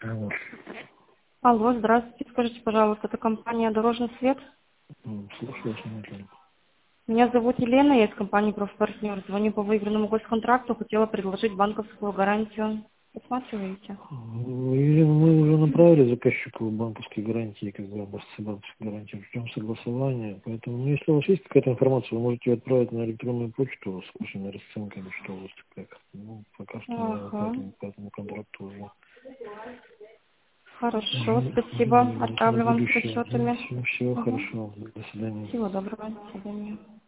Вот. Алло, здравствуйте. Скажите, пожалуйста, это компания «Дорожный свет»? Слушаю вас внимательно. Меня зовут Елена, я из компании «Профпартнер». Звоню по выигранному госконтракту, хотела предложить банковскую гарантию. Посматриваете? Мы уже направили заказчику банковские гарантии, как бы образцы банковской гарантии, ждем согласования. Поэтому, ну, если у вас есть какая-то информация, вы можете ее отправить на электронную почту с вашими расценками, что у вас как. Ну, пока что, наверное, Ага. по этому контракту уже Хорошо, спасибо. на Отправлю вам с будущее. расчетами. Всего Угу. хорошего. До свидания. Всего доброго. До свидания.